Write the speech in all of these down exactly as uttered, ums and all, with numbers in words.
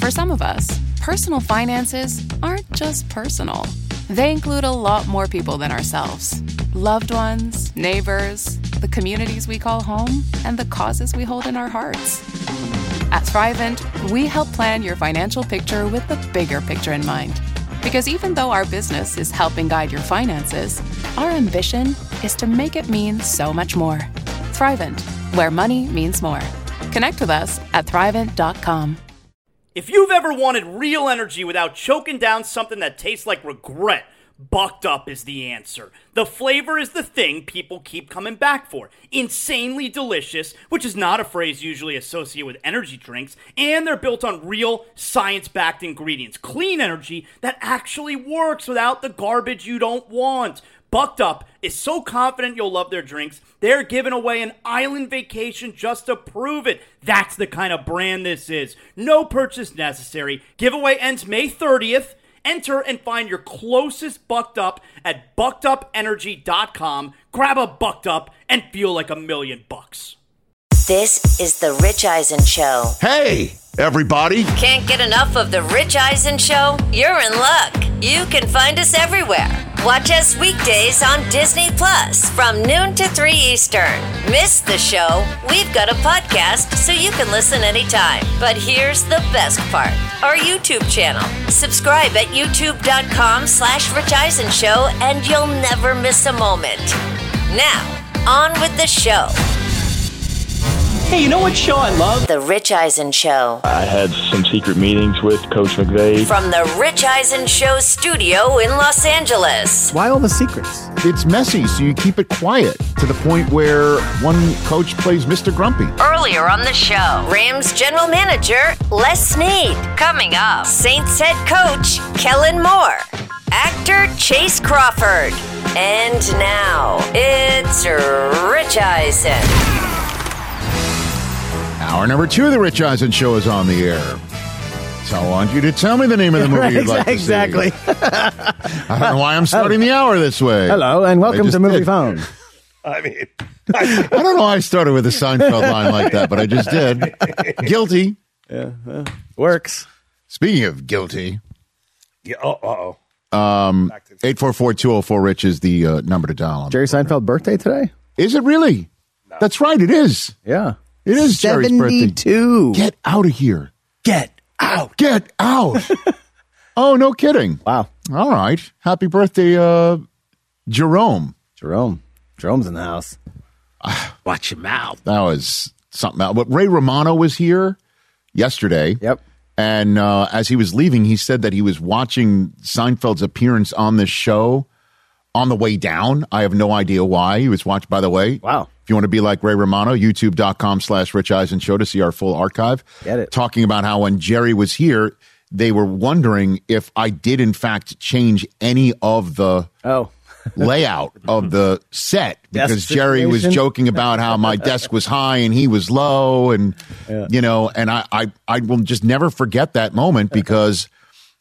For some of us, personal finances aren't just personal. They include a lot more people than ourselves. Loved ones, neighbors, the communities we call home, and the causes we hold in our hearts. At Thrivent, we help plan your financial picture with the bigger picture in mind. Because even though our business is helping guide your finances, our ambition is to make it mean so much more. Thrivent, where money means more. Connect with us at thrivent dot com. If you've ever wanted real energy without choking down something that tastes like regret, Bucked Up is the answer. The flavor is the thing people keep coming back for. Insanely delicious, which is not a phrase usually associated with energy drinks, and they're built on real, science-backed ingredients. Clean energy that actually works without the garbage you don't want. Bucked Up is so confident you'll love their drinks, they're giving away an island vacation just to prove it. That's the kind of brand this is. No purchase necessary. Giveaway ends May thirtieth. Enter and find your closest Bucked Up at bucked up energy dot com. Grab a Bucked Up and feel like a million bucks. This is The Rich Eisen Show. Hey, everybody. Can't get enough of The Rich Eisen Show? You're in luck. You can find us everywhere. Watch us weekdays on Disney Plus from noon to three Eastern. Miss the show? We've got a podcast so you can listen anytime. But here's the best part. Our YouTube channel. Subscribe at youtube.com slash Rich Eisen Show and you'll never miss a moment. Now, on with the show. Hey, you know what show I love? The Rich Eisen Show. I had some secret meetings with Coach McVay. From the Rich Eisen Show studio in Los Angeles. Why all the secrets? It's messy, so you keep it quiet to the point where one coach plays Mister Grumpy. Earlier on the show, Rams general manager Les Snead. Coming up, Saints head coach Kellen Moore. Actor Chase Crawford. And now, it's Rich Eisen. Hour number two of the Rich Eisen Show is on the air. So I want you to tell me the name of the movie you'd like to exactly. see. I don't know why I'm starting the hour this way. Hello, and welcome to Movie did. Phone. I mean, I don't know why I started with a Seinfeld line like that, but I just did. Guilty. Yeah, well, works. Speaking of guilty, yeah, oh, uh-oh. Um, eight four four, two oh four, Rich is the uh, number to dial on. Jerry Seinfeld birthday today? Is it really? No. That's right, it is. Yeah. It is Jerry's birthday. seventy-two. Get out of here. Get out. Get out. Oh, no kidding. Wow. All right. Happy birthday, uh, Jerome. Jerome. Jerome's in the house. Watch your mouth. That was something else. But Ray Romano was here yesterday. Yep. And uh, as he was leaving, he said that he was watching Seinfeld's appearance on this show on the way down. I have no idea why. He was watched, by the way. Wow. If you want to be like Ray Romano, youtube.com slash Rich Eisen Show to see our full archive. Get it. Talking about how when Jerry was here, they were wondering if I did, in fact, change any of the oh. layout of the set because Desk Jerry was situation? joking about how my desk was high and he was low. And, yeah. you know, and I, I, I will just never forget that moment because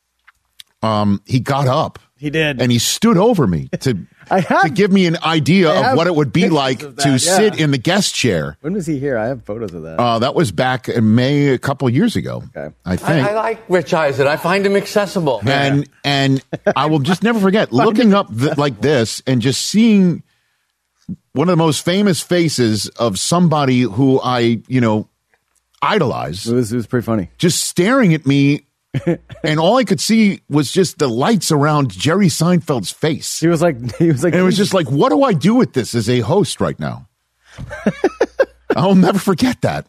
um, he got up. He did. And he stood over me to I have, to give me an idea of what it would be like that, to yeah. sit in the guest chair. When was he here? I have photos of that. Uh, that was back in May a couple years ago, okay. I think. I, I like Rich Eisen. I find him accessible. And yeah. and I will just never forget looking up th- like this and just seeing one of the most famous faces of somebody who I, you know, idolize. It was, it was pretty funny. Just staring at me. And all I could see was just the lights around Jerry Seinfeld's face. He was like, he was like, and it was just like, what do I do with this as a host right now? I'll never forget that.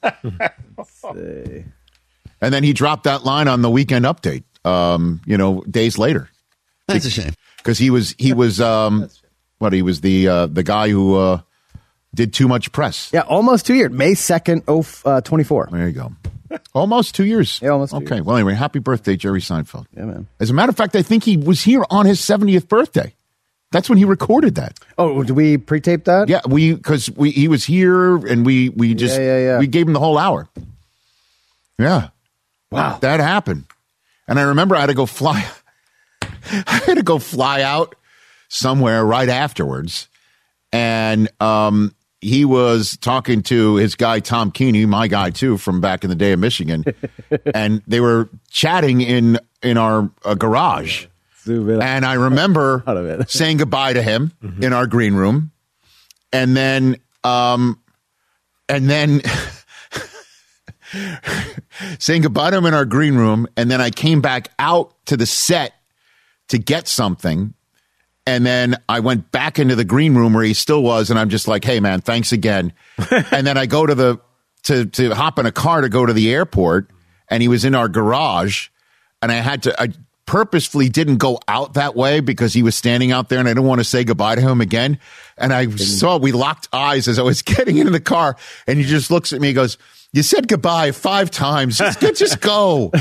And then he dropped that line on the Weekend Update, um, you know, days later. That's a shame. Because he was, he was, um, what, he was the uh, the guy who uh, did too much press. Yeah, almost two years. May second, oh, uh, twenty-four. There you go. Almost two years. Yeah, almost two Okay, years. well, anyway, happy birthday, Jerry Seinfeld. Yeah, man. As a matter of fact, I think he was here on his seventieth birthday. That's when he recorded that. Oh, did we pre-tape that? Yeah, we because we he was here and we we just yeah, yeah, yeah. we gave him the whole hour. Yeah, wow, that happened. And I remember I had to go fly. I had to go fly out somewhere right afterwards, and um, he was talking to his guy, Tom Keeney, my guy, too, from back in the day in Michigan. And they were chatting in, in our uh, garage. And I remember saying goodbye to him mm-hmm. in our green room. And then, um, and then saying goodbye to him in our green room. And then I came back out to the set to get something. And then I went back into the green room where he still was. And I'm just like, hey, man, thanks again. And then I go to the, to, to hop in a car to go to the airport. And he was in our garage. And I had to, I purposefully didn't go out that way because he was standing out there and I didn't want to say goodbye to him again. And I saw, we locked eyes as I was getting into the car. And he just looks at me and goes, you said goodbye five times. Just, just go.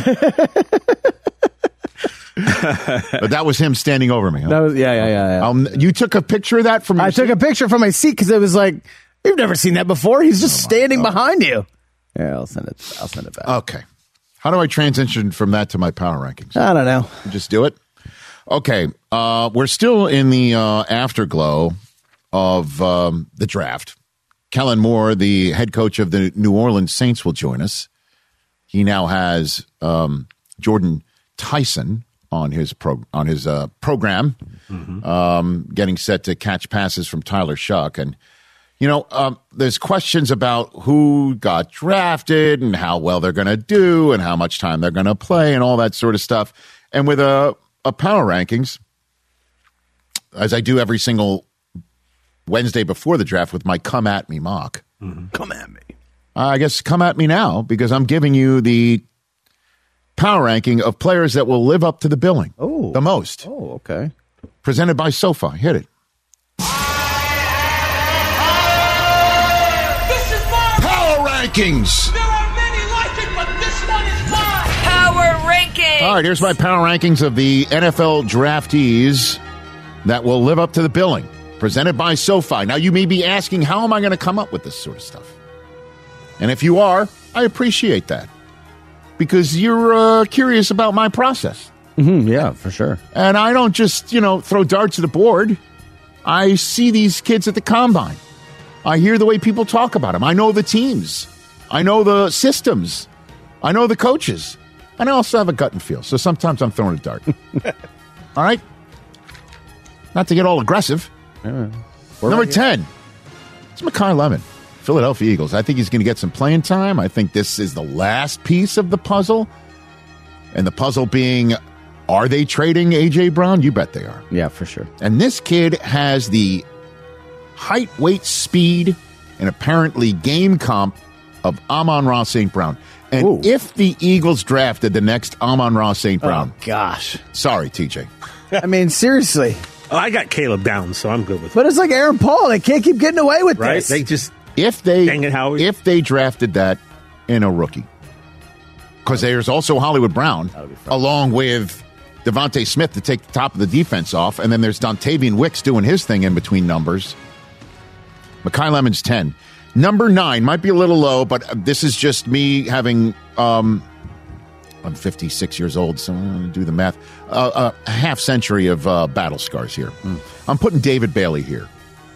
But that was him standing over me. Huh? That was yeah, yeah, yeah. yeah. Um, you took a picture of that from your I seat? took a picture from my seat because it was like, you've never seen that before. He's just oh standing God. behind you. Yeah, I'll send it. I'll send it back. Okay. How do I transition from that to my power rankings? I don't know. Just do it. Okay. Uh, we're still in the uh, afterglow of um, the draft. Kellen Moore, the head coach of the New Orleans Saints, will join us. He now has um, Jordan Tyson on his pro on his uh, program, mm-hmm. um, getting set to catch passes from Tyler Shuck. And, you know, um, there's questions about who got drafted and how well they're going to do and how much time they're going to play and all that sort of stuff. And with a, a power rankings, as I do every single Wednesday before the draft with my Come At Me mock. Mm-hmm. Come at me. Uh, I guess come at me now because I'm giving you the power ranking of players that will live up to the billing. Oh. The most. Oh, okay. Presented by SoFi. Hit it. This is mine. Power rankings. There are many like it, but this one is mine. Power rankings. All right, here's my power rankings of the N F L draftees that will live up to the billing. Presented by SoFi. Now, you may be asking, how am I going to come up with this sort of stuff? And if you are, I appreciate that. Because you're uh, curious about my process. Mm-hmm, yeah, for sure. And I don't just, you know, throw darts at the board. I see these kids at the combine. I hear the way people talk about them. I know the teams. I know the systems. I know the coaches. And I also have a gut and feel. So sometimes I'm throwing a dart. All right? Not to get all aggressive. Yeah. Number ten. It's Makai Lemon. Philadelphia Eagles. I think he's going to get some playing time. I think this is the last piece of the puzzle. And the puzzle being, are they trading A J. Brown? You bet they are. Yeah, for sure. And this kid has the height, weight, speed, and apparently game comp of Amon-Ra Saint Brown. And Ooh. if the Eagles drafted the next Amon-Ra Saint Brown. Oh, gosh. Sorry, T J. I mean, seriously. Oh, I got Caleb Downs, so I'm good with it. But it's like Aaron Paul. They can't keep getting away with right? this. They just... If they, Dang it, Howie. if they drafted that in a rookie, because there's also Hollywood Brown, along with Devontae Smith to take the top of the defense off, and then there's Dontavian Wicks doing his thing in between numbers. Makai Lemon's ten. Number nine might be a little low, but this is just me having, um, I'm fifty-six years old, so I'm going to do the math, uh, a half century of uh, battle scars here. Mm. I'm putting David Bailey here.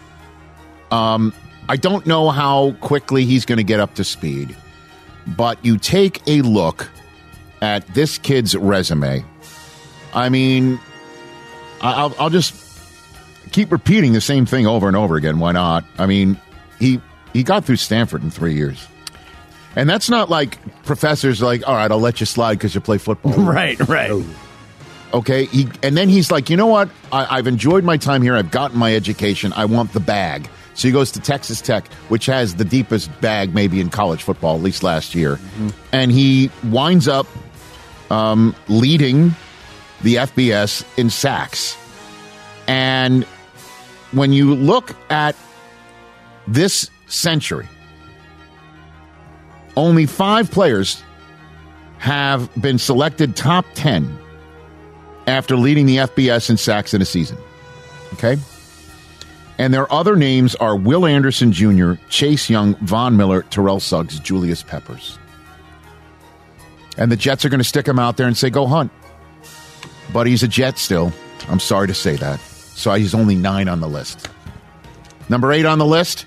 Um. I don't know how quickly he's going to get up to speed, but you take a look at this kid's resume. I mean, I'll, I'll just keep repeating the same thing over and over again. Why not? I mean, he he got through Stanford in three years. And that's not like professors are like, all right, I'll let you slide because you play football. Right, right. Okay, he, and then he's like, you know what? I, I've enjoyed my time here. I've gotten my education. I want the bag. So he goes to Texas Tech, which has the deepest bag maybe in college football, at least last year. Mm-hmm. And he winds up um, leading the F B S in sacks. And when you look at this century, only five players have been selected top ten after leading the F B S in sacks in a season. Okay? And their other names are Will Anderson Junior, Chase Young, Von Miller, Terrell Suggs, Julius Peppers. And the Jets are going to stick him out there and say, go hunt. But he's a Jet still. I'm sorry to say that. So he's only nine on the list. Number eight on the list,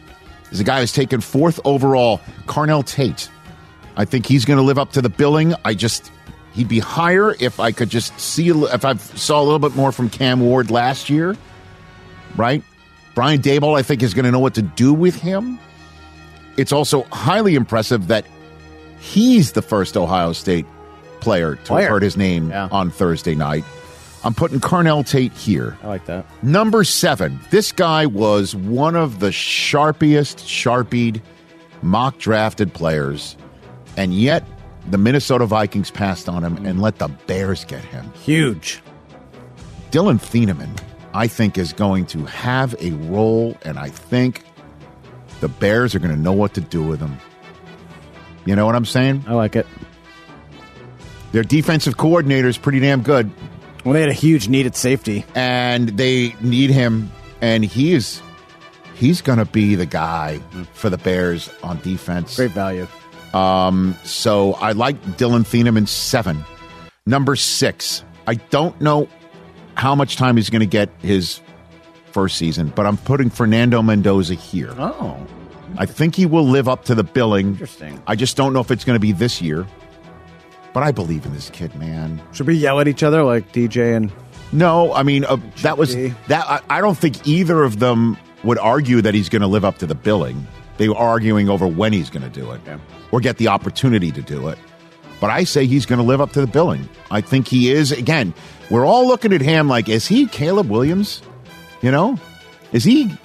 is a guy who's taken fourth overall, Carnell Tate. I think he's going to live up to the billing. I just, he'd be higher if I could just see, if I saw a little bit more from Cam Ward last year, right? Brian Daboll, I think, is going to know what to do with him. It's also highly impressive that he's the first Ohio State player to Player. have heard his name Yeah. on Thursday night. I'm putting Carnell Tate here. I like that. Number seven, this guy was one of the sharpiest, sharpied, mock drafted players, and yet the Minnesota Vikings passed on him and let the Bears get him. Huge. Dylan Thieneman, I think, is going to have a role, and I think the Bears are going to know what to do with him. You know what I'm saying? I like it. Their defensive coordinator is pretty damn good. Well, they had a huge need at safety. And they need him, and he is he's going to be the guy for the Bears on defense. Great value. Um, so I like Dylan Thieneman seven. Number six, I don't know how much time he's going to get his first season, but I'm putting Fernando Mendoza here. Oh. I think he will live up to the billing. Interesting. I just don't know if it's going to be this year. But I believe in this kid, man. Should we yell at each other like D J and... No, I mean, uh, that was... that. I, I don't think either of them would argue that he's going to live up to the billing. They were arguing over when he's going to do it. Yeah. Or get the opportunity to do it. But I say he's going to live up to the billing. I think he is. Again, we're all looking at him like, is he Caleb Williams? You know? Is he...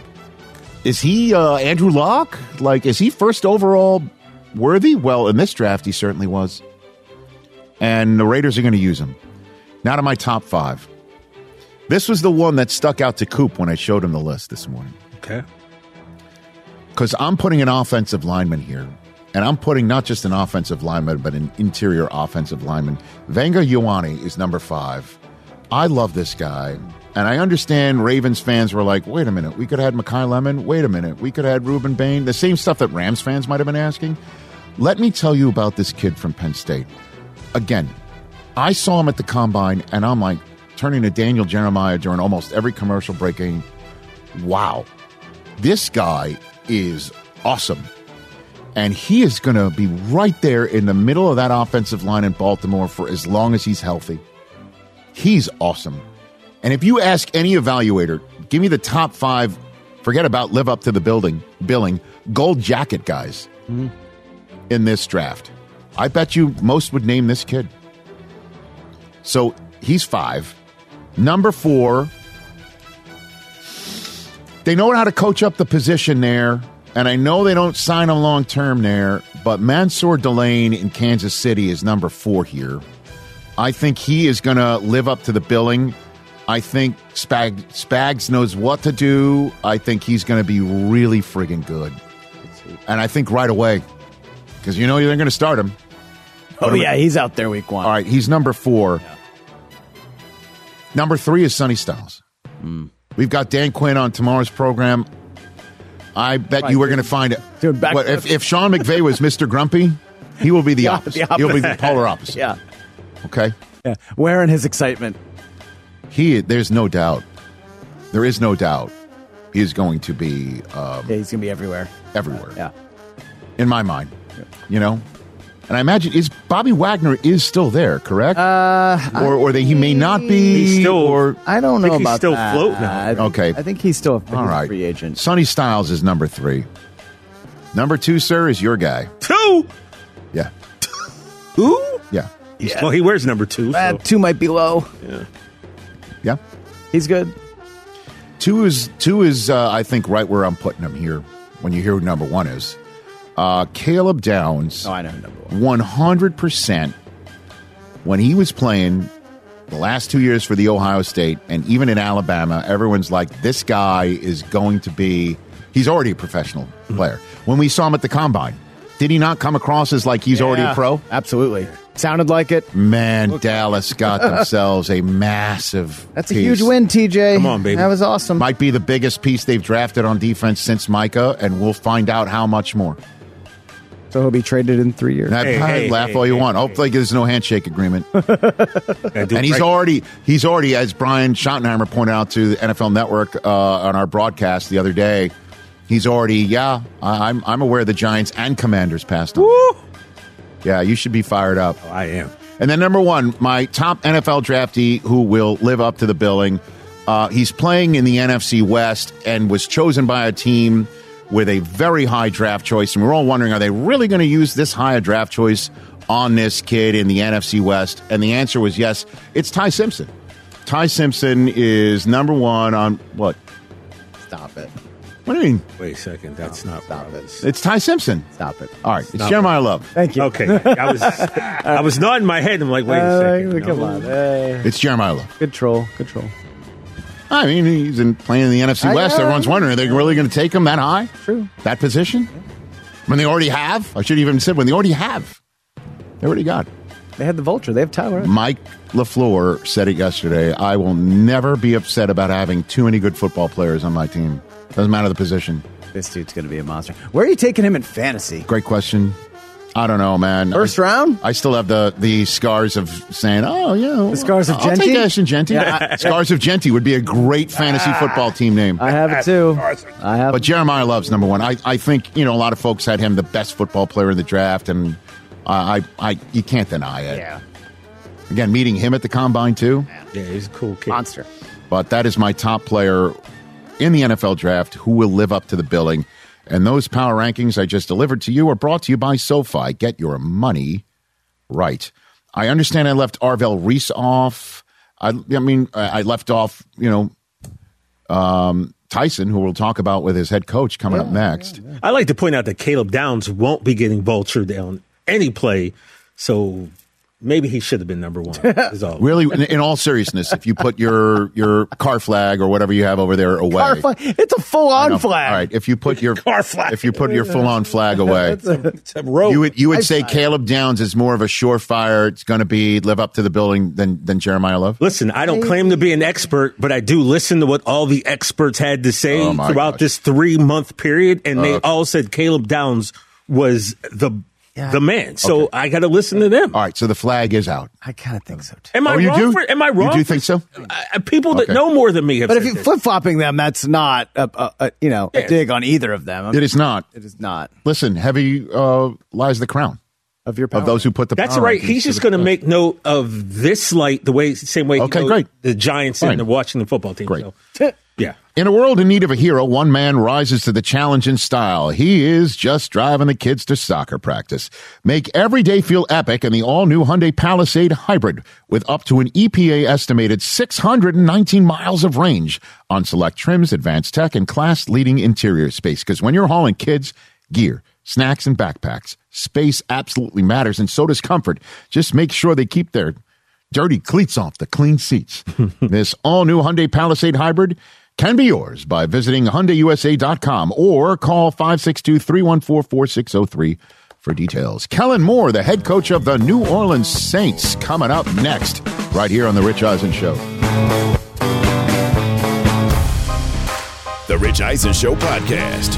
Is he uh, Andrew Luck? Like, is he first overall worthy? Well, in this draft, he certainly was. And the Raiders are going to use him. Now to my top five. This was the one that stuck out to Coop when I showed him the list this morning. Okay. Because I'm putting an offensive lineman here. And I'm putting not just an offensive lineman, but an interior offensive lineman. Vanga Ioane is number five. I love this guy. And I understand Ravens fans were like, wait a minute, we could have had Mekhi Lemon. Wait a minute, we could have had Reuben Bain. The same stuff that Rams fans might have been asking. Let me tell you about this kid from Penn State. Again, I saw him at the Combine, and I'm like turning to Daniel Jeremiah during almost every commercial breaking. Wow, this guy is awesome. And he is going to be right there in the middle of that offensive line in Baltimore for as long as he's healthy. He's awesome. And if you ask any evaluator, give me the top five, forget about live up to the building, billing, gold jacket guys mm-hmm. in this draft. I bet you most would name this kid. So he's five. Number four, they know how to coach up the position there, and I know they don't sign him long-term there, but Mansour Delane in Kansas City is number four here. I think he is going to live up to the billing. I think Spag, Spags knows what to do. I think he's going to be really friggin' good. And I think right away, because you know they're going to start him. Oh, yeah, he's out there week one. All right, he's number four. Yeah. Number three is Sonny Styles. Mm. We've got Dan Quinn on tomorrow's program. I bet right, you we're going to find it. Dude, back what, if, if Sean McVay was Mister Grumpy, he will be the opposite. the opposite. He'll be the polar opposite. Yeah. Okay? Yeah. Wearing his excitement. He, there's no doubt. There is no doubt. He is going to be... Um, yeah, he's going to be everywhere. Everywhere. Yeah. In my mind. Yeah. You know? And I imagine is Bobby Wagner is still there, correct? Uh, or or that he may not be. He's still, or I don't know I think about he's still that. floating. I think, okay, I think he's still a, All right. free agent. Sonny Styles is number three. Number two, sir, is your guy. Two. Yeah. Who? Yeah. yeah. Well, he wears number two. Uh, so. Two might be low. Yeah. Yeah. He's good. Two is two is uh, I think right where I'm putting him here. When you hear who number one is. Uh, Caleb Downs, oh, I know number one. one hundred percent when he was playing the last two years for the Ohio State and even in Alabama, everyone's like, this guy is going to be, he's already a professional mm-hmm. player. When we saw him at the Combine, did he not come across as like he's yeah, already a pro? Absolutely. Sounded like it. Man, okay. Dallas got themselves a massive That's piece. a huge win, T J. Come on, baby. That was awesome. Might be the biggest piece they've drafted on defense since Micah, and we'll find out how much more. So he'll be traded in three years. Hey, hey, laugh hey, all you hey, want. Hey, Hopefully, there's no handshake agreement. And he's right. already, he's already, as Brian Schottenheimer pointed out to the N F L Network uh, on our broadcast the other day, He's already, yeah, I- I'm I'm aware the Giants and Commanders passed on. Woo! Yeah, you should be fired up. Oh, I am. And then number one, my top N F L draftee who will live up to the billing. Uh, he's playing in the N F C West and was chosen by a team with a very high draft choice. And we're all wondering, are they really going to use this high a draft choice on this kid in the N F C West? And the answer was yes. It's Ty Simpson. Ty Simpson is number one on what? Stop it. What do you mean? Wait a second. That's not Stop it. It's Ty Simpson. Stop it. All right. It's Stop Jeremiah Love. Thank you. Okay. I was I was nodding my head. I'm like, wait a Uh, second. come No. on. Uh, It's Jeremiah Love. good troll. Good troll. I mean, he's in playing in the N F C I West. know. Everyone's wondering, are they really going to take him that high? True. That position? When they already have? I should have even said when they already have. They already got. They had the vulture. They have Tyler. Mike LaFleur said it yesterday. I will never be upset about having too many good football players on my team. Doesn't matter the position. This dude's going to be a monster. Where are you taking him in fantasy? Great question. I don't know, man. First I, round? I still have the the scars of saying, oh, yeah. The scars of I'll Genty? take Ashton Genty. Yeah, I- Scars of Genty would be a great fantasy football team name. I have it too. I have. But Jeremiah Love's number one. I, I think, you know, a lot of folks had him the best football player in the draft, and I, I, I you can't deny it. Yeah. Again, meeting him at the Combine, too. Yeah, he's a cool kid. Monster. But that is my top player in the N F L draft who will live up to the billing. And those power rankings I just delivered to you are brought to you by SoFi. Get your money right. I understand I left Arvell Reese off. I, I mean, I I left off, you know, um, Tyson, who we'll talk about with his head coach coming up next. I like to point out that Caleb Downs won't be getting vultured on any play, so maybe he should have been number one. Is all. Really, in, in all seriousness, if you put your your car flag or whatever you have over there away, Car flag. It's a full I know. on flag. All right, if you put your Car flag. if you put your full on flag away, It's a rope. you would you would I- say Caleb Downs is more of a surefire. It's going to be live up to the billing than than Jeremiah Love. Listen, I don't claim to be an expert, but I do listen to what all the experts had to say Oh, my throughout gosh. this three month period, and they Okay. all said Caleb Downs was the Yeah. the man. So Okay. I got to listen to them. All right, so the flag is out. I kind of think so too. Am I Oh, you wrong? do? For, am I wrong? You do for- think so? Uh, people that Okay. know more than me have But if said you this. flip flopping them, that's not a, a, a you know a Yeah. dig on either of them. It is not. It is not Listen, heavy uh, lies the crown of your power. of those who put the. That's power right. rankings He's to just the- going to make note of this light the way same way. Okay, you know, great. The Giants Fine. and the Washington football team. Great. So, yeah. In a world in need of a hero, one man rises to the challenge in style. He is just driving the kids to soccer practice. Make every day feel epic in the all-new Hyundai Palisade Hybrid with up to an E P A-estimated six hundred nineteen miles of range on select trims, advanced tech, and class-leading interior space. Because when you're hauling kids, gear, snacks, and backpacks, space absolutely matters, and so does comfort. Just make sure they keep their dirty cleats off the clean seats. This all-new Hyundai Palisade Hybrid can be yours by visiting Hyundai U S A dot com or call five six two, three one four, four six zero three for details. Kellen Moore, the head coach of the New Orleans Saints, coming up next right here on The Rich Eisen Show. The Rich Eisen Show podcast.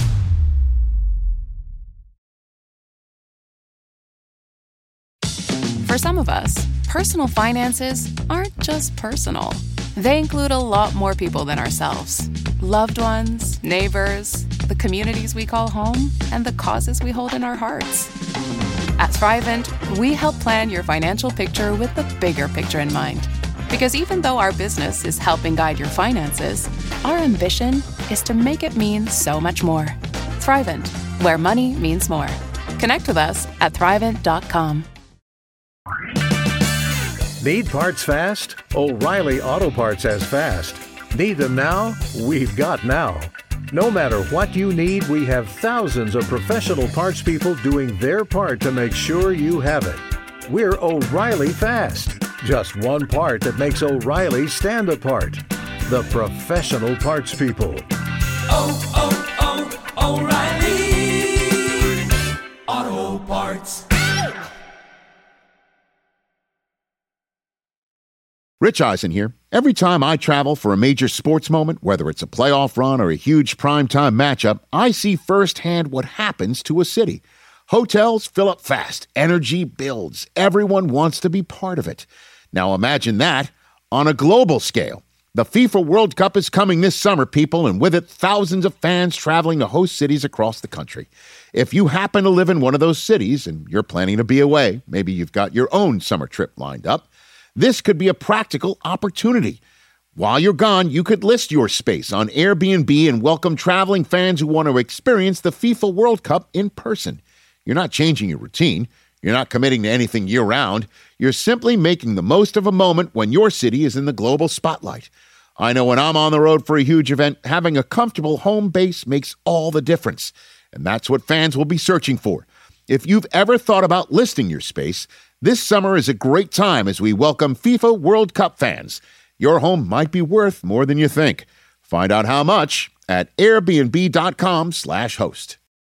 For some of us, personal finances aren't just personal. They include a lot more people than ourselves. Loved ones, neighbors, the communities we call home, and the causes we hold in our hearts. At Thrivent, we help plan your financial picture with the bigger picture in mind. Because even though our business is helping guide your finances, our ambition is to make it mean so much more. Thrivent, where money means more. Connect with us at thrivent dot com. Need parts fast? O'Reilly Auto Parts has fast. Need them now? We've got now. No matter what you need, we have thousands of professional parts people doing their part to make sure you have it. We're O'Reilly Fast. Just one part that makes O'Reilly stand apart. The professional parts people. Oh, oh, oh, O'Reilly Auto Parts. Rich Eisen here. Every time I travel for a major sports moment, whether it's a playoff run or a huge primetime matchup, I see firsthand what happens to a city. Hotels fill up fast. Energy builds. Everyone wants to be part of it. Now imagine that on a global scale. The FIFA World Cup is coming this summer, people, and with it, thousands of fans traveling to host cities across the country. If you happen to live in one of those cities and you're planning to be away, maybe you've got your own summer trip lined up, this could be a practical opportunity. While you're gone, you could list your space on Airbnb and welcome traveling fans who want to experience the FIFA World Cup in person. You're not changing your routine. You're not committing to anything year-round. You're simply making the most of a moment when your city is in the global spotlight. I know when I'm on the road for a huge event, having a comfortable home base makes all the difference. And that's what fans will be searching for. If you've ever thought about listing your space, this summer is a great time as we welcome FIFA World Cup fans. Your home might be worth more than you think. Find out how much at airbnb.com slash host.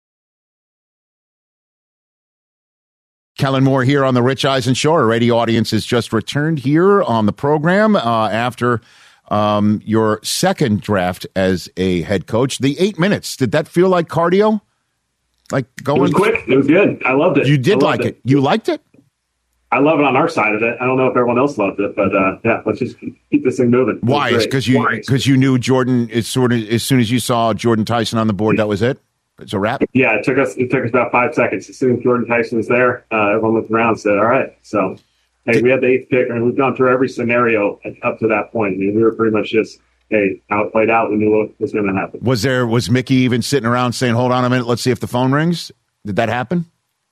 Kellen Moore here on the Rich Eisen Show. Our radio audience has just returned here on the program uh, after um, your second draft as a head coach. The eight minutes, did that feel like cardio? Like going? It was quick. It was good. I loved it. You did like it. it. You liked it? I love it on our side of it. I don't know if everyone else loved it, but uh, yeah, let's just keep this thing moving. Why? Because you because you knew Jordan is sort of as soon as you saw Jordan Tyson on the board, that was it. It's a wrap. Yeah, it took us it took us about five seconds. As soon as Jordan Tyson was there, uh, everyone looked around and said, "All right." So, hey, we had the eighth pick, and we've gone through every scenario up to that point. I mean, we were pretty much just, hey, how it played out. We knew what was going to happen. Was there was Mickey even sitting around saying, "Hold on a minute, let's see if the phone rings"? Did that happen?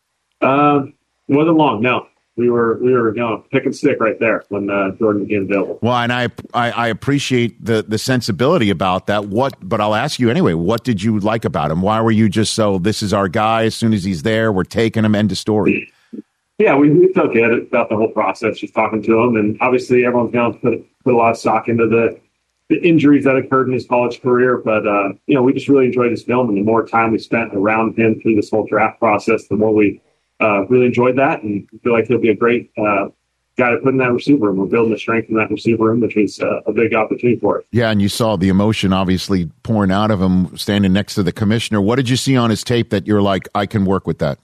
Um, it wasn't long. No. We were we were you know pick and stick right there when uh, Jordan became available. Well, and I, I I appreciate the the sensibility about that. What, but I'll ask you anyway. What did you like about him? Why were you just so this is our guy? As soon as he's there, we're taking him. End of story. Yeah, we, we felt good about the whole process, just talking to him, and obviously everyone's going to put put a lot of stock into the the injuries that occurred in his college career. But uh, you know, we just really enjoyed his film, and the more time we spent around him through this whole draft process, the more we. Uh, really enjoyed that, and feel like he'll be a great uh, guy to put in that receiver room. We're building the strength in that receiver room, which is uh, a big opportunity for us. Yeah, and you saw the emotion obviously pouring out of him standing next to the commissioner. What did you see on his tape that you're like, I can work with that?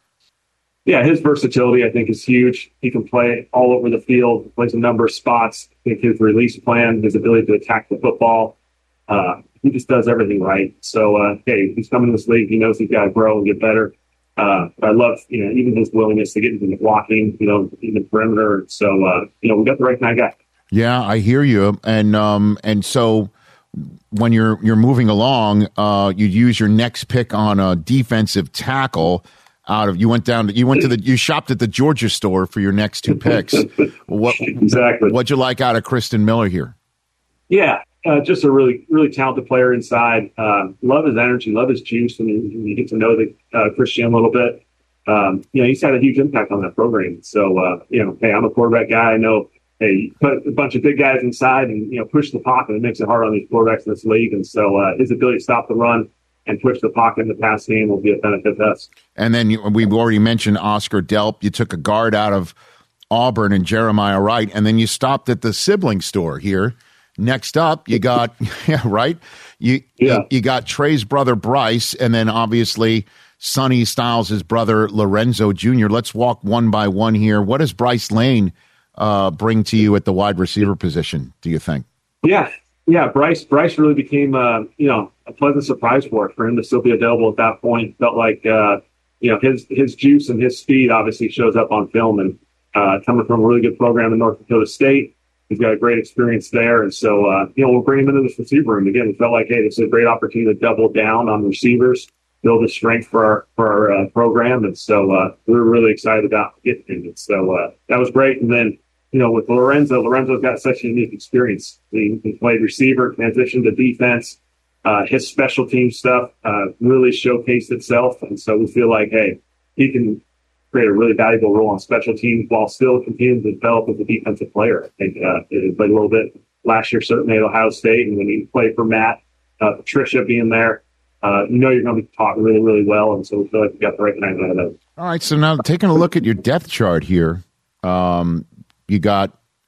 Yeah, his versatility, I think, is huge. He can play all over the field, plays a number of spots. I think his release plan, his ability to attack the football, uh, he just does everything right. So, uh, hey, he's coming to this league. He knows he's got to grow and get better. Uh, I love, you know, even his willingness to get into the blocking, you know, in the perimeter. So, uh, you know, we got the right kind of guy. Yeah, I hear you. And, um, and so when you're, you're moving along, uh, you use your next pick on a defensive tackle out of, you went down to, you went to the, you shopped at the Georgia store for your next two picks. What, exactly. What'd you like out of Kristen Miller here? Yeah. Uh, just a really, really talented player inside. Uh, love his energy, love his juice, and you, you get to know the uh, Christian a little bit. Um, you know, he's had a huge impact on that program. So, uh, you know, hey, I'm a quarterback guy. I know, hey, put a bunch of big guys inside and, you know, push the pocket. It makes it hard on these quarterbacks in this league. And so uh, his ability to stop the run and push the pocket in the pass game will be a benefit to us. And then you, we've already mentioned Oscar Delp. You took a guard out of Auburn and Jeremiah Wright, and then you stopped at the sibling store here. Next up, you got, yeah, right? You, yeah. you you got Trey's brother, Bryce, and then obviously Sonny Styles' brother, Lorenzo Junior Let's walk one by one here. What does Bryce Lane uh, bring to you at the wide receiver position, do you think? Yeah, yeah, Bryce Bryce really became, uh, you know, a pleasant surprise for us, for him to still be available at that point. Felt like, uh, you know, his, his juice and his speed obviously shows up on film, and uh, coming from a really good program in North Dakota State, he's got a great experience there. And so, uh, you know, we'll bring him into this receiver room. Again, we felt like, hey, this is a great opportunity to double down on receivers, build a strength for our, for our uh, program. And so uh, we were really excited about getting him. And so uh, that was great. And then, you know, with Lorenzo, Lorenzo's got such a unique experience. He, he played receiver, transitioned to defense. Uh, his special team stuff uh, really showcased itself. And so we feel like, hey, he can create a really valuable role on special teams while still continuing to develop as a defensive player. I think uh, he played a little bit last year, certainly at Ohio State, and when he played for Matt, uh, Patricia being there, uh, you know you're going to be taught really, really well, and so we feel like we got the right kind of that. All right, so now taking a look at your depth chart here, um, you got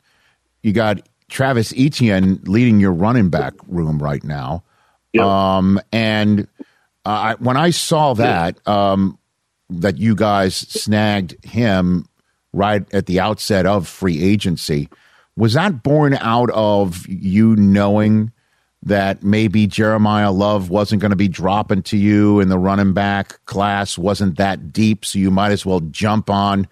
you got Travis Etienne leading your running back room right now, yep. um, and uh, when I saw that. Um, that you guys snagged him right at the outset of free agency. Was that born out of you knowing that maybe Jeremiah Love wasn't going to be dropping to you and the running back class wasn't that deep, so you might as well jump on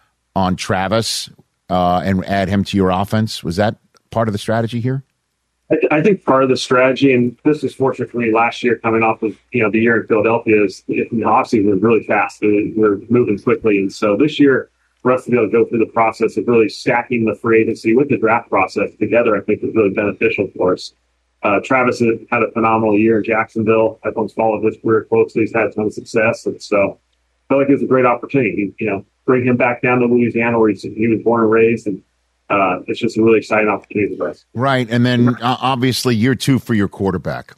on Travis uh, and add him to your offense? Was that part of the strategy here? I, th- I think part of the strategy, and this is fortunate for me last year coming off of, you know, the year in Philadelphia, is the offseason was really fast. We were moving quickly. And so this year, for us to be able to go through the process of really stacking the free agency with the draft process together, I think is really beneficial for us. Uh, Travis had a phenomenal year in Jacksonville. I've followed his career closely. He's had a ton of success. And so I feel like it was a great opportunity. You know, bring him back down to Louisiana where he, he was born and raised. And uh, it's just a really exciting opportunity for us. Right. And then uh, obviously year two for your quarterback.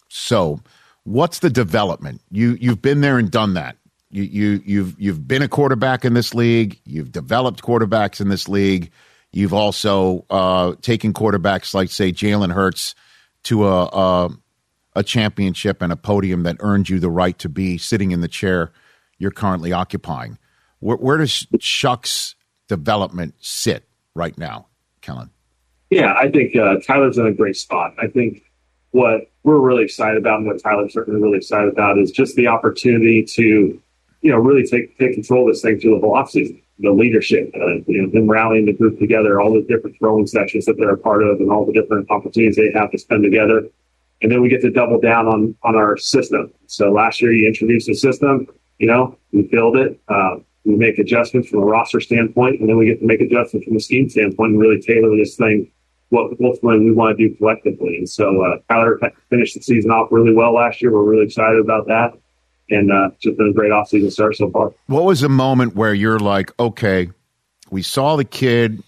So what's the development? You, you've been there and done that. You, you, you've, you've been a quarterback in this league. You've developed quarterbacks in this league. You've also uh, taken quarterbacks like, say, Jalen Hurts to a, a a championship and a podium that earned you the right to be sitting in the chair you're currently occupying. Where, where does Chuck's development sit right now, Kellen? Yeah, I think uh, Tyler's in a great spot. I think what we're really excited about and what Tyler's certainly really excited about is just the opportunity to, you know, really take take control of this thing through the whole offseason. The leadership, uh, you know, them rallying the group together, all the different throwing sessions that they're a part of and all the different opportunities they have to spend together. And then we get to double down on, on our system. So last year you introduced a system, you know, we build it, uh, we make adjustments from a roster standpoint, and then we get to make adjustments from a scheme standpoint and really tailor this thing what ultimately we want to do collectively. And so uh, Tyler finished the season off really well last year. We're really excited about that. And uh, just been a great offseason start so far. What was a moment where you're like, okay, we saw the kid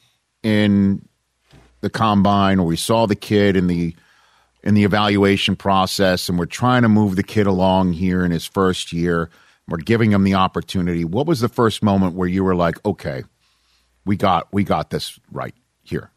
in the combine, or we saw the kid in the in the evaluation process, and we're trying to move the kid along here in his first year. We're giving him the opportunity. What was the first moment where you were like, okay, we got we got this right here?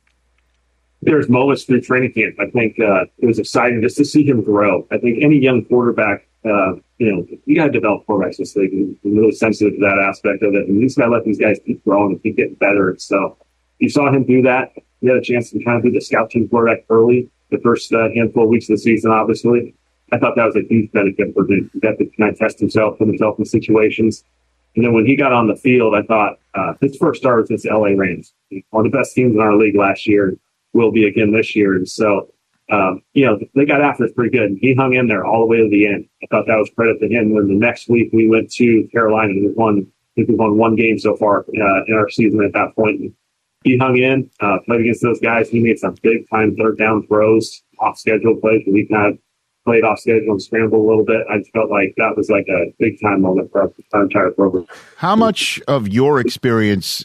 There's moments through training camp. I think uh, it was exciting just to see him grow. I think any young quarterback, uh, you know, you got to develop quarterbacks this league. I'm really sensitive to that aspect of it. And you just got to let these guys keep growing and keep getting better. And so you saw him do that. He had a chance to kind of be the scout team quarterback early, the first uh, handful of weeks of the season, obviously. I thought that was a huge benefit for him. He got to kind of test himself, put himself in situations. And then when he got on the field, I thought uh, his first start was against the L A Rams, one of the best teams in our league last year. Will be again this year. And so, um, you know, they got after it pretty good. And he hung in there all the way to the end. I thought that was credit to him. When the next week we went to Carolina, and we won, I think we won one game so far uh, in our season at that point. And he hung in, uh, played against those guys. He made some big time third down throws, off schedule plays. We kind of played off schedule and scrambled a little bit. I just felt like that was like a big time moment for our entire program. How much of your experience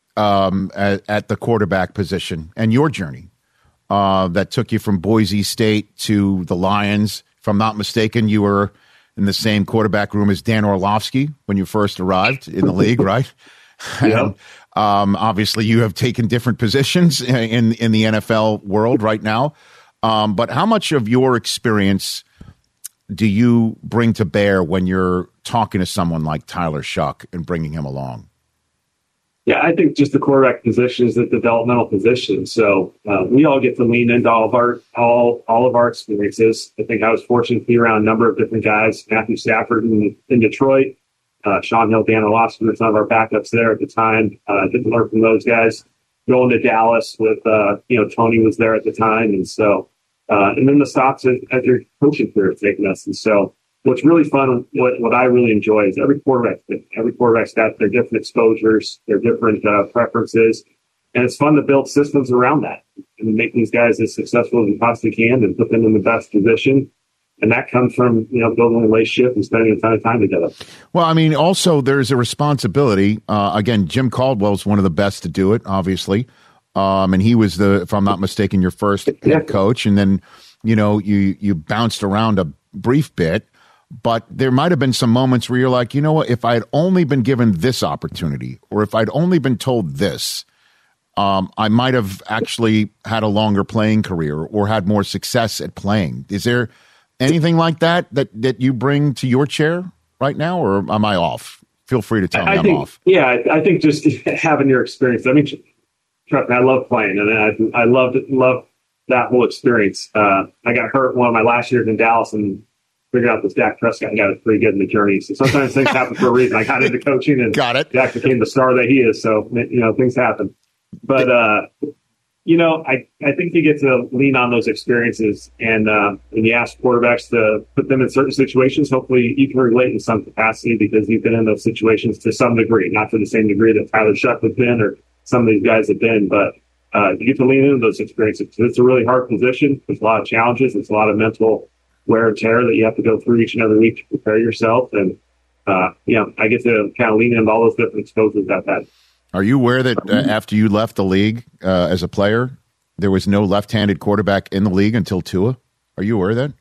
Um, at, at the quarterback position and your journey uh, that took you from Boise State to the Lions? If I'm not mistaken, you were in the same quarterback room as Dan Orlovsky when you first arrived in the league, right? Yeah. And, um, obviously, you have taken different positions in in the N F L world right now. Um, but how much of your experience do you bring to bear when you're talking to someone like Tyler Shough and bringing him along? Yeah, I think just the quarterback position is the developmental position. So uh, we all get to lean into all of our all all of our experiences. I think I was fortunate to be around a number of different guys. Matthew Stafford in, in Detroit, uh, Sean Hill, Dan Orlovsky were some of our backups there at the time. Uh, didn't learn from those guys. Going to Dallas with uh, you know Tony was there at the time, and so uh, and then the stops as, as your coaching career have taken us, and so. What's really fun, what, what I really enjoy is every quarterback, every quarterback's got their different exposures, their different uh, preferences, and it's fun to build systems around that and make these guys as successful as you possibly can and put them in the best position. And that comes from, you know, building a relationship and spending a ton of time together. Well, I mean, also there's a responsibility. Uh, again, Jim Caldwell's one of the best to do it, obviously. Um, and he was the, if I'm not mistaken, your first head coach. And then, you know, you, you bounced around a brief bit. But there might have been some moments where you're like, you know what, if I had only been given this opportunity, or if I'd only been told this, um, I might have actually had a longer playing career or had more success at playing. Is there anything like that that, that you bring to your chair right now, or am I off? Feel free to tell me I I'm think, off. Yeah, I, I think just having your experience. I mean, trust me, I love playing, and I I loved it, loved that whole experience. Uh, I got hurt one of my last years in Dallas, and figured out this Dak Prescott guy was pretty good in the journey. So sometimes things happen for a reason. I got into coaching, and got it. Dak became the star that he is. So you know, things happen. But uh, you know, I, I think you get to lean on those experiences, and uh, when you ask quarterbacks to put them in certain situations, hopefully you can relate in some capacity because you've been in those situations to some degree, not to the same degree that Tyler Shuck has been or some of these guys have been, but uh, you get to lean into those experiences. It's a really hard position. There's a lot of challenges. It's a lot of mental wear and tear that you have to go through each and every week to prepare yourself. And, uh, you know, I get to kind of lean into all those different exposures I've had. Are you aware that uh, after you left the league uh, as a player, there was no left-handed quarterback in the league until Tua? Are you aware of that?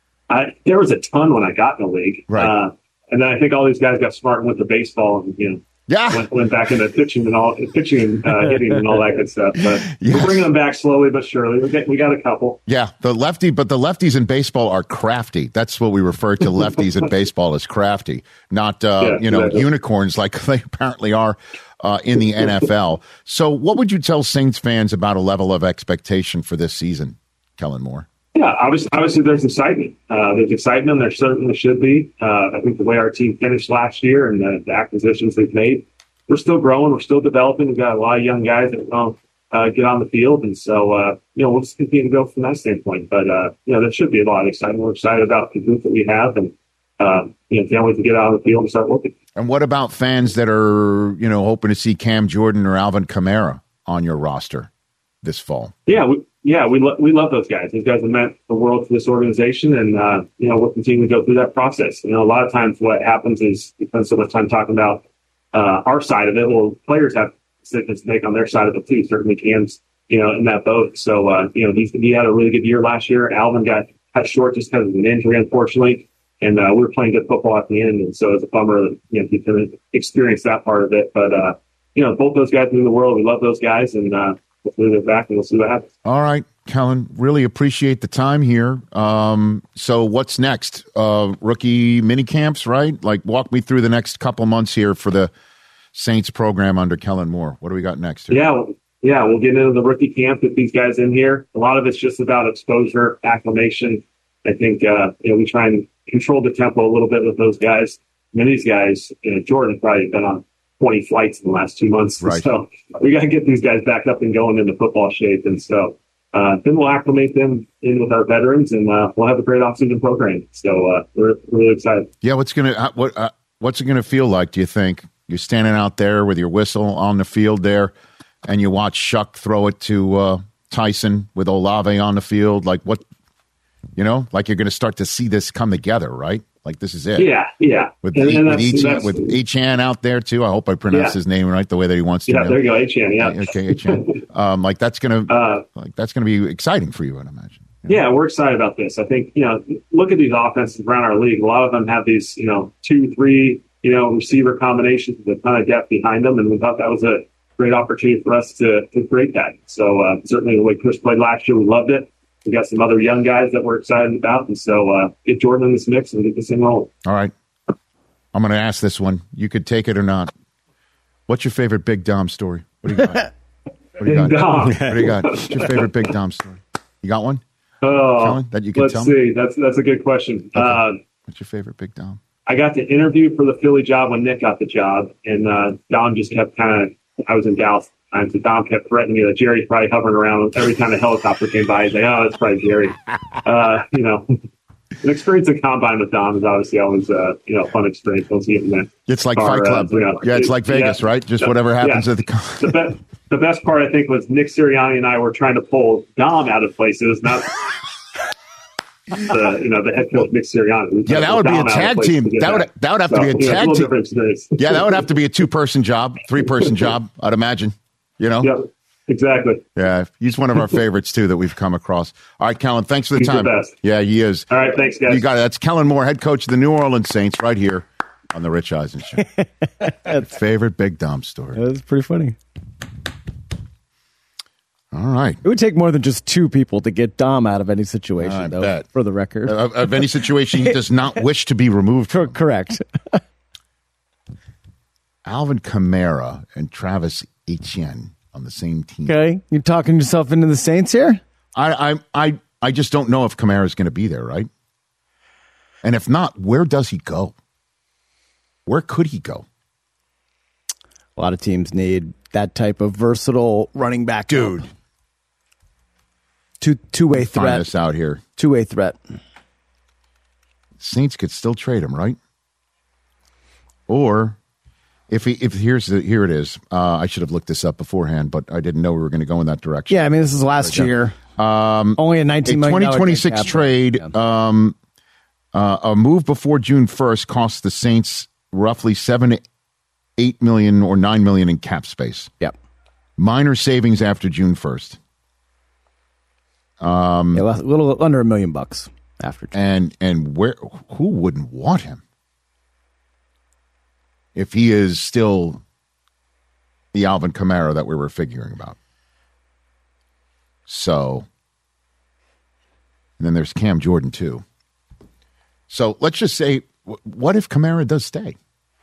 I, there was a ton when I got in the league. Right. Uh, and then I think all these guys got smart and went to baseball and, you know, yeah. went, went back into pitching and all, pitching and uh, hitting and all that good stuff. But yes. We're bringing them back slowly but surely. We got, we got a couple. Yeah, the lefty, but the lefties in baseball are crafty. That's what we refer to lefties in baseball as crafty, not uh, yeah, you know exactly. unicorns like they apparently are uh, in the N F L. So, what would you tell Saints fans about a level of expectation for this season, Kellen Moore? Yeah, obviously, obviously there's excitement. Uh, there's excitement. There certainly should be. Uh, I think the way our team finished last year and the, the acquisitions they've made, we're still growing. We're still developing. We've got a lot of young guys that want to uh, get on the field. And so, uh, you know, we'll just continue to go from that standpoint. But, uh, you know, there should be a lot of excitement. We're excited about the group that we have and, uh, you know, can't wait to get out on the field and start working. And what about fans that are, you know, hoping to see Cam Jordan or Alvin Kamara on your roster this fall? Yeah, we, Yeah, we lo- we love those guys. Those guys have meant the world to this organization, and uh, you know we'll continue to go through that process. You know, a lot of times what happens is we spend so much time talking about uh, our side of it. Well, players have decisions to make on their side of it too. Certainly, Cam's you know in that boat. So uh, you know he's he had a really good year last year. Alvin got cut short just because of an injury, unfortunately, and uh, we were playing good football at the end, and so it's a bummer that you know he couldn't experience that part of it. But uh, you know both those guys in the world, we love those guys, and. Uh, We'll move it back and we'll see what happens. All right, Kellen, really appreciate the time here. Um, so what's next? Uh, rookie mini camps, right? Like walk me through the next couple months here for the Saints program under Kellen Moore. What do we got next here? Yeah, yeah, we'll get into the rookie camp with these guys in here. A lot of it's just about exposure, acclimation. I think uh, you know we try and control the tempo a little bit with those guys. Many of these guys, you know, Jordan probably been on twenty flights in the last two months. Right. So we got to get these guys back up and going into football shape. And so uh, then we'll acclimate them in with our veterans, and uh, we'll have a great offseason program. So uh, we're, we're really excited. Yeah, what's gonna uh, what uh, what's it gonna feel like? Do you think you're standing out there with your whistle on the field there, and you watch Shuck throw it to uh, Tyson with Olave on the field? Like what, you know, like you're gonna start to see this come together, right? Like this is it. Yeah, yeah. With and, e, and with, that's, Echan, that's, with Echan out there too. I hope I pronounced yeah. his name right the way that he wants to. Yeah, know. there you go, Echan. Yeah. Okay, Echan. um, like that's gonna uh, like that's gonna be exciting for you, I'd imagine. You know? Yeah, we're excited about this. I think you know, look at these offenses around our league. A lot of them have these, you know, two, three, you know, receiver combinations with a ton of depth behind them, and we thought that was a great opportunity for us to to create that. So uh, certainly the way Chris played last year, we loved it. We got some other young guys that we're excited about, and so uh, get Jordan in this mix and get this thing rolling. All right, I'm going to ask this one. You could take it or not. What's your favorite Big Dom story? What do you got? What do you got? Dom. What do you got? What's your favorite Big Dom story? You got one? Oh, Kellen, that you can let's tell see. me? That's that's a good question. Okay. Uh, What's your favorite Big Dom? I got to interview for the Philly job when Nick got the job, and uh, Dom just kept kind of. I was in Dallas. And so Dom kept threatening me that Jerry's probably hovering around every time a helicopter came by. He's like, oh, that's probably Jerry. Uh, you know, an experience at Combine with Dom is obviously always, uh, you know, a fun experience. Once you get in there. It's like Car, Fight Club. Uh, you know, yeah, it's like Vegas, yeah. right? Just So, whatever happens yeah. at the the, be- the best part, I think, was Nick Sirianni and I were trying to pull Dom out of places, not the, you know, the head coach, Nick Sirianni. Yeah, that would be a tag team. That would that would have to be a tag team. Yeah, that would have to be a two-person job, three-person job, I'd imagine. You know? Yep. Exactly. Yeah, he's one of our favorites, too, that we've come across. All right, Kellen, thanks for the He's time. the best. Yeah, he is. All right, thanks, guys. You got it. That's Kellen Moore, head coach of the New Orleans Saints, right here on The Rich Eisen Show. Favorite Big Dom story. That's pretty funny. All right. It would take more than just two people to get Dom out of any situation, I though, bet. for the record. Of, of any situation he does not wish to be removed from. Correct. Alvin Kamara and Travis Etienne on the same team. Okay, you talking yourself into the Saints here? I I I, I just don't know if Kamara's going to be there, right? And if not, where does he go? Where could he go? A lot of teams need that type of versatile running back, dude. Two two way threat. Find this out here. Two way threat. Saints could still trade him, right? Or if he if here's the, here it is. Uh, I should have looked this up beforehand, but I didn't know we were going to go in that direction. Yeah, I mean this is last Right, year. Um, Only a nineteen million twenty twenty-six trade. Yeah. Um, uh, a move before June first costs the Saints roughly seven to eight million or nine million in cap space. Yep. Minor savings after June first. Um, yeah, a little under a million bucks after. June. And and where who wouldn't want him if he is still the Alvin Kamara that we were figuring about? So, and then there's Cam Jordan too. So let's just say, what if Kamara does stay?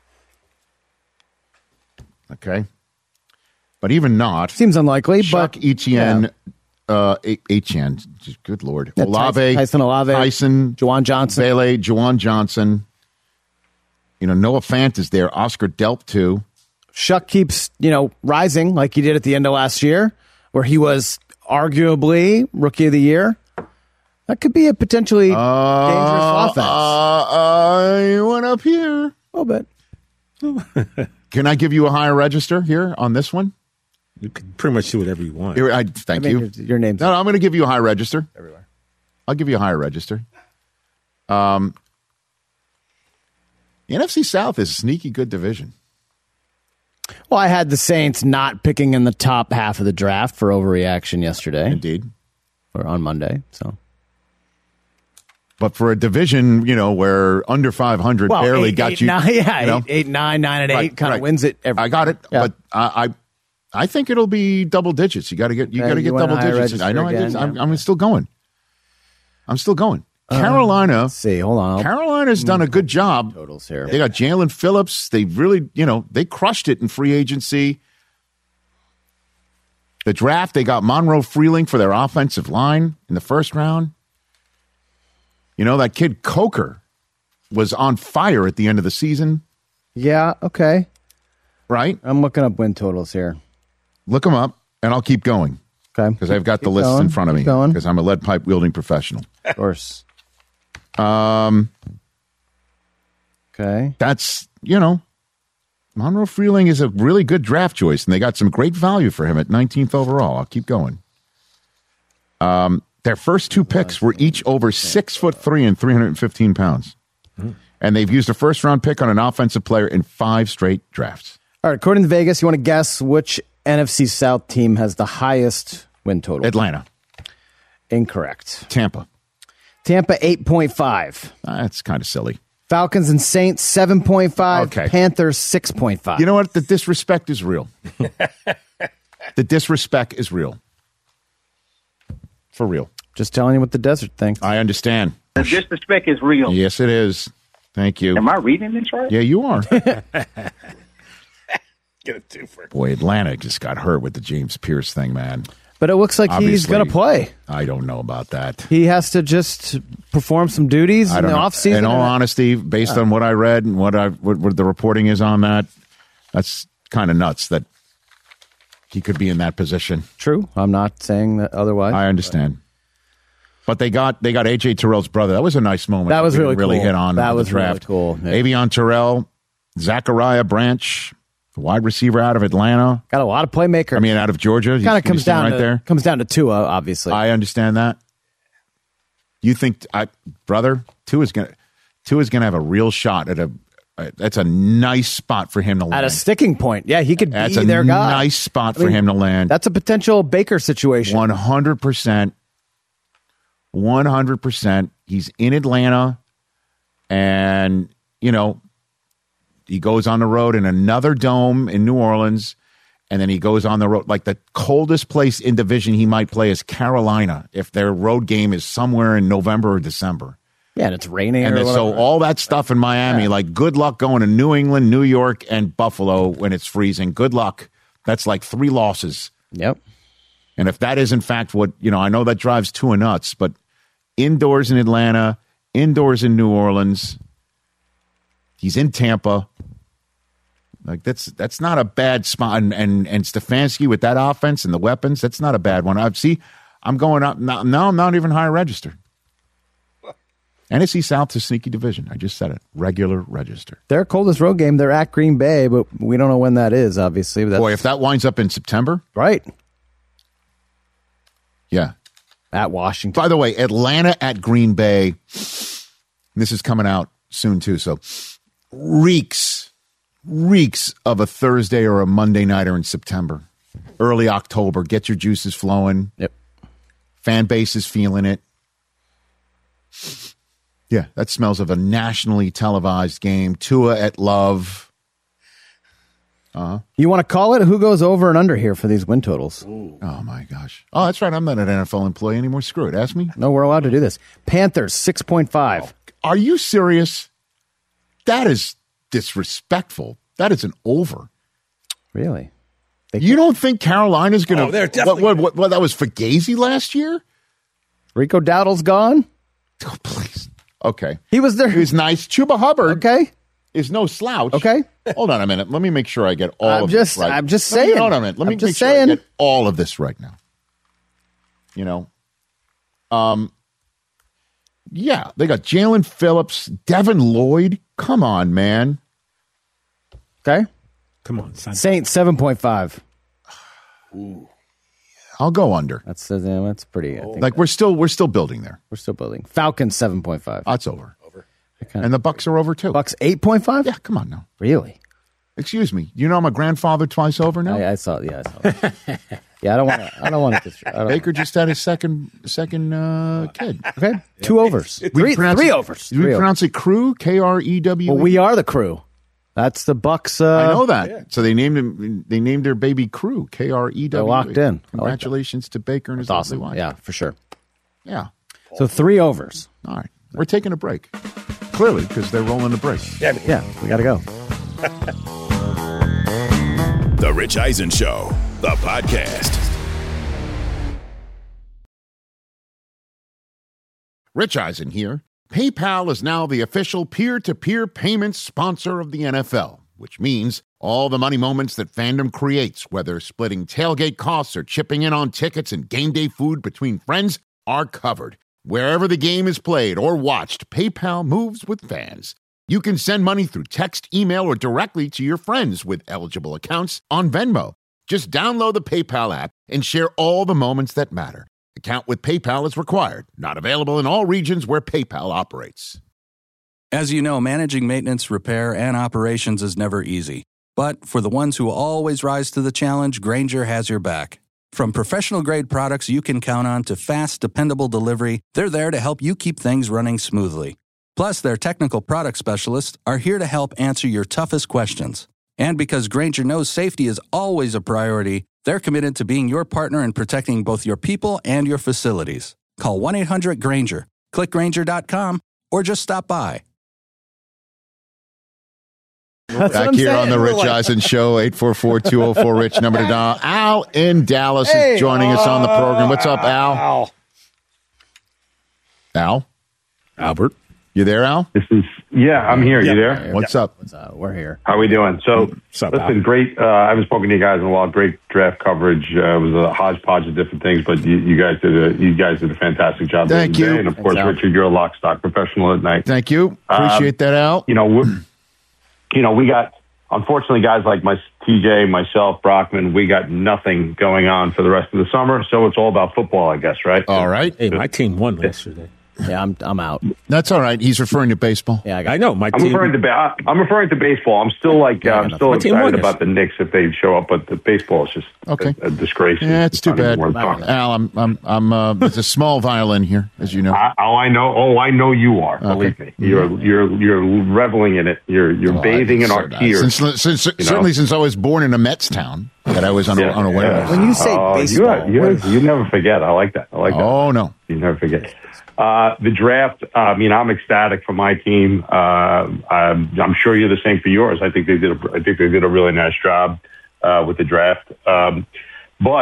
Okay, but even not seems unlikely. Chuck but Etienne, yeah. uh, Etienne, good lord, Yeah, Olave, Tyson Olave, Tyson, Juwan Johnson, Vele, Juwan Johnson. You know, Noah Fant is there. Oscar Delp too. Shuck keeps you know rising like he did at the end of last year, where he was arguably rookie of the year. That could be a potentially uh, dangerous offense. Uh, I went up here a little bit. Can I give you a higher register here on this one? You can pretty much do whatever you want. Here, I, thank I mean, you. Your, your name's no, no, I'm going to give you a high register. Everywhere. I'll give you a higher register. Um, the N F C South is a sneaky good division. Well, I had the Saints not picking in the top half of the draft for overreaction yesterday. Indeed. Or on Monday, so. But for a division, you know, where under five hundred well, barely eight, got eight, you. Nine, yeah, you know? eight, eight, nine, nine, and right, eight kind of right. wins it. Every I got it, yeah. but I, I, I think it'll be double digits. You got to get, you Okay, got to you get went double higher digits. I know. register I did. again, I'm, yeah. I'm still going. I'm still going. Uh, Carolina. Let's see, hold on. I'll- Carolina's done a good job. Totals here. They got Jalen Phillips. They really, you know, they crushed it in free agency. The draft, they got Monroe Freeling for their offensive line in the first round. You know, that kid Coker was on fire at the end of the season. Yeah, okay. Right? I'm looking up win totals here. Look them up, and I'll keep going. Okay. Because I've got Keep the list going, in front of keep me. going. Because I'm a lead pipe wielding professional. Of course. Um, okay. That's, you know, Monroe Freeling is a really good draft choice, and they got some great value for him at nineteenth overall. I'll keep going. Um, their first two picks were each over six foot three and three hundred fifteen pounds. And they've used a first round pick on an offensive player in five straight drafts. All right, according to Vegas, you want to guess which N F C South team has the highest win total? Atlanta. Incorrect. Tampa. Tampa, eight point five. That's kind of silly. Falcons and Saints, seven point five. Okay. Panthers, six point five. You know what? The disrespect is real. The disrespect is real. For real. Just telling you what the desert thinks. I understand. The disrespect is real. Yes, it is. Thank you. Am I reading this right? Yeah, you are. Get a twofer. Boy, Atlanta just got hurt with the James Pierce thing, man. But it looks like he's Obviously, going to play. I don't know about that. He has to just perform some duties I in don't the know. offseason. In all honesty, based Yeah. on what I read and what I what, what the reporting is on that, that's kind of nuts that he could be in that position. True. I'm not saying that otherwise. I understand. But they got they got A J Terrell's brother. That was a nice moment. That was we really really cool. hit on That the was really draft. cool. Yeah. Avion Terrell, Zachariah Branch, the wide receiver out of Atlanta. Got a lot of playmakers. I mean, out of Georgia. Kind of comes down right to, there. comes down to Tua, obviously. I understand that. You think, I, brother, Tua's gonna Tua's gonna have a real shot at a. Uh, that's a nice spot for him to land. At a sticking point. Yeah, he could That's be a their guy. nice spot I for mean, him to land. That's a potential Baker situation. One hundred percent. One hundred percent. He's in Atlanta, and you know, he goes on the road in another dome in New Orleans, and then he goes on the road. Like the coldest place in division he might play is Carolina if their road game is somewhere in November or December. Yeah, and it's raining. And or then, so whatever. all that stuff in Miami, Yeah. like good luck going to New England, New York, and Buffalo when it's freezing. Good luck. That's like three losses Yep. And if that is, in fact, what, you know, I know that drives Tua nuts, but indoors in Atlanta, indoors in New Orleans, he's in Tampa. Like, that's that's not a bad spot. And, and, and Stefanski with that offense and the weapons, that's not a bad one. I see, I'm going up. Now, now I'm not even higher register. N F C South is sneaky division. I just said it. Regular register. Their coldest road game, they're at Green Bay, but we don't know when that is, obviously. That's, Boy, if that winds up in September. Right. Yeah. At Washington. By the way, Atlanta at Green Bay. This is coming out soon, too. So reeks, reeks of a Thursday or a Monday nighter in September. Early October. Get your juices flowing. Yep. Fan base is feeling it. Yeah, that smells of a nationally televised game. Tua at Love. Uh-huh. You want to call it? Who goes over and under here for these win totals? Ooh. Oh, my gosh. Oh, that's right. I'm not an N F L employee anymore. Screw it. Ask me. No, we're allowed to do this. Panthers, six point five. Oh, are you serious? That is disrespectful. That is an over. Really? They you don't think Carolina's going to... Oh, they're definitely... What, what, what, what, that was Fugazi last year? Rico Dowdle's gone? Oh, please. Okay. He was there. He was nice. Chuba Hubbard. Okay. Is no slouch. Okay. Hold on a minute. Let me make sure I get all I'm of just, this right. I'm just Let saying. Me, hold on a minute. Let I'm me just make sure saying. I get all of this right now. You know? Um. Yeah, they got Jalen Phillips, Devin Lloyd. Come on, man. Okay. Come on, son. Saints, seven point five. Ooh. I'll go under. That's uh, that's pretty. I think like we're still we're still building there. We're still building. Falcons seven point five. That's over. Over. And the Bucks are over too. Bucks eight point five. Yeah, come on now. Really? Excuse me. You know I'm a grandfather twice over now. I, I saw. Yeah, I saw. That. yeah, I don't want to. I don't want to. Baker just had his second second uh, kid. Okay, two overs. Three, three it, overs. Do we three pronounce overs. it crew? K R E W. Well, we are the crew. That's the Bucks. Uh, I know that. Yeah. So they named him. They named their baby Crew. K R E W. They're locked in. Congratulations like to Baker and his That's awesome. wife. Yeah, for sure. Yeah. So three overs. All right. We're taking a break. Clearly, because they're rolling the break. Yeah, yeah. We got to go. The Rich Eisen Show, the podcast. Rich Eisen here. PayPal is now the official peer-to-peer payments sponsor of the N F L, which means all the money moments that fandom creates, whether splitting tailgate costs or chipping in on tickets and game day food between friends, are covered. Wherever the game is played or watched, PayPal moves with fans. You can send money through text, email, or directly to your friends with eligible accounts on Venmo. Just download the PayPal app and share all the moments that matter. Account with PayPal is required. Not available in all regions where PayPal operates. As you know, managing maintenance, repair, and operations is never easy. But for the ones who always rise to the challenge, Grainger has your back. From professional-grade products you can count on to fast, dependable delivery, they're there to help you keep things running smoothly. Plus, their technical product specialists are here to help answer your toughest questions. And because Grainger knows safety is always a priority, they're committed to being your partner in protecting both your people and your facilities. Call one eight hundred Grainger, click Grainger dot com, or just stop by. That's Back here saying. on the Rich like... Eisen Show, eight four four, two oh four, RICH, number to dial. Al in Dallas hey, is joining uh, us on the program. What's up, Al? Al? Al? Albert? You there, Al? This is yeah, I'm here. Yeah, you there? Here. What's yeah. up? What's up? We're here. How are we doing? So, What's up, listen, Al? great. Uh, I haven't spoken to you guys in a while. Great draft coverage. Uh, it was a hodgepodge of different things, but you, you guys did a you guys did a fantastic job. Thank you. Today. And of Thanks, course, Al. Richard, you're a lock stock professional at night. Thank you. Appreciate um, that, Al. You know, we, you know, we got unfortunately guys like my T J, myself, Brockman. We got nothing going on for the rest of the summer, so it's all about football, I guess, right? All right. Hey, my team won yesterday. Yeah, I'm I'm out. That's all right. He's referring to baseball. Yeah, I, got I know. My I'm team. referring to ba- I'm referring to baseball. I'm still like Yeah, uh, I'm still my team excited won about the Knicks if they show up, but the baseball is just Okay. a, a disgrace. Yeah, it's too not even bad. worth talking about. Al, I'm I'm I'm uh, there's a small violin here, as you know. I, oh, I know. Oh, I know you are. Okay. Believe me, you're you're you're reveling in it. You're you're Well, bathing in our so tears. Since, since you know? certainly since I was born in a Mets town that I was un- Yeah, unaware yeah. of. When you say Oh, baseball, you, you, you never forget. I like that. I like that. Oh no. You never forget. Uh, the draft, uh, I mean, I'm ecstatic for my team. Uh, I'm, I'm sure you're the same for yours. I think they did a, I think they did a really nice job uh, with the draft. Um, but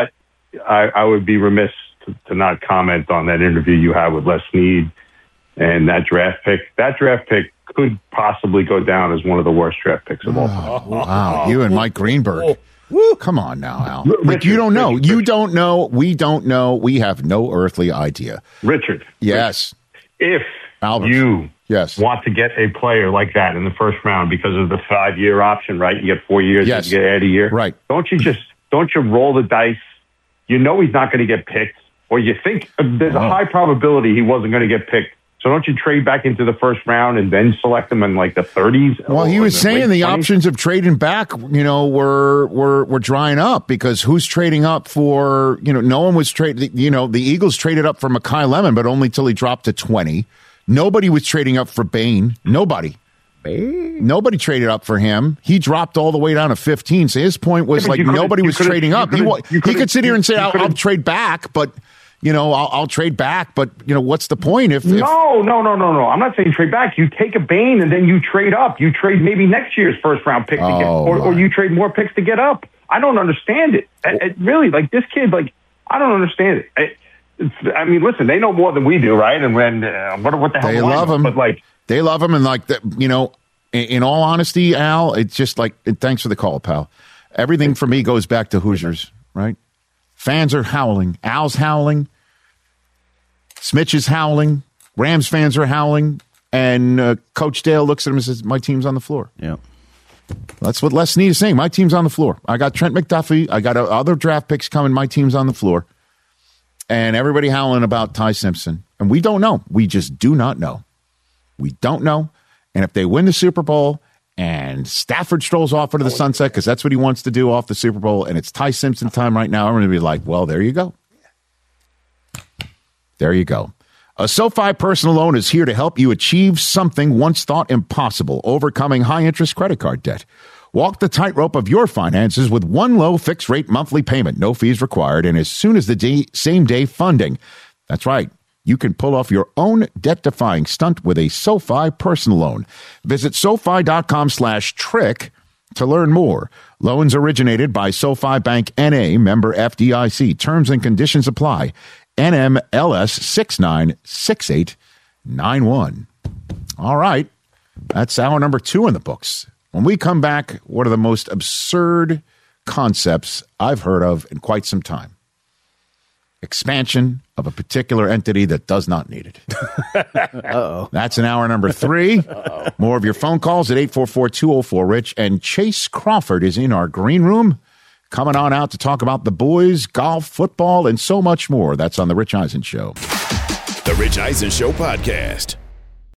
I, I would be remiss to, to not comment on that interview you had with Les Snead and that draft pick. That draft pick could possibly go down as one of the worst draft picks of all time. Wow, you and Mike Greenberg. Woo. Come on now, Al. Richard, like you don't know. Richard, you Richard. don't know. We don't know. We have no earthly idea. Richard. Yes. If Albert. you yes. want to get a player like that in the first round because of the five-year option, right? You get four years, yes. you get add a year. Right. Don't you just, don't you roll the dice? You know he's not going to get picked, or you think there's oh. a high probability he wasn't going to get picked. So don't you trade back into the first round and then select him in like the thirties? Well, he was saying the options of trading back, you know, were were were drying up because who's trading up for, you know, no one was trading, you know, the Eagles traded up for Mekhi Lemon, but only till he dropped to twenty. Nobody was trading up for Bain. Nobody. Bain? Nobody traded up for him. He dropped all the way down to fifteen. So his point was yeah, like nobody was trading up. He, he could sit here and say, I'll, I'll trade back, but... You know, I'll, I'll trade back, but, you know, what's the point if, if... No, no, no, no, no. I'm not saying trade back. You take a Bain and then you trade up. You trade maybe next year's first-round pick to oh, get, or, or you trade more picks to get up. I don't understand it. It, it really, like, this kid, like, I don't understand it. it it's, I mean, listen, they know more than we do, right? And when, uh, what, what the hell They do love I know? him. But, like... They love him, and, like, the, you know, in, in all honesty, Al, it's just like, thanks for the call, pal. Everything for me goes back to Hoosiers, right? Fans are howling. Al's howling. Smitch is howling. Rams fans are howling. And uh, Coach Dale looks at him and says, my team's on the floor. Yeah. That's what Les Snead is saying. My team's on the floor. I got Trent McDuffie. I got uh, other draft picks coming. My team's on the floor. And everybody howling about Ty Simpson. And we don't know. We just do not know. We don't know. And if they win the Super Bowl and Stafford strolls off into the sunset because that's what he wants to do off the Super Bowl, and it's Ty Simpson time right now, I'm going to be like, well, there you go. There you go. A SoFi personal loan is here to help you achieve something once thought impossible, overcoming high-interest credit card debt. Walk the tightrope of your finances with one low fixed-rate monthly payment, no fees required, and as soon as the day, same-day funding. That's right. You can pull off your own debt-defying stunt with a SoFi personal loan. Visit SoFi.com slash trick to learn more. Loans originated by SoFi Bank N A, member F D I C. Terms and conditions apply. N M L S six nine six eight nine one. All right. That's hour number two in the books. When we come back, what are the most absurd concepts I've heard of in quite some time? Expansion of a particular entity that does not need it. Uh-oh. That's an hour number three. Uh-oh. More of your phone calls at eight four four, two oh four, RICH. And Chase Crawford is in our green room, coming on out to talk about the boys, golf, football, and so much more. That's on The Rich Eisen Show. The Rich Eisen Show podcast.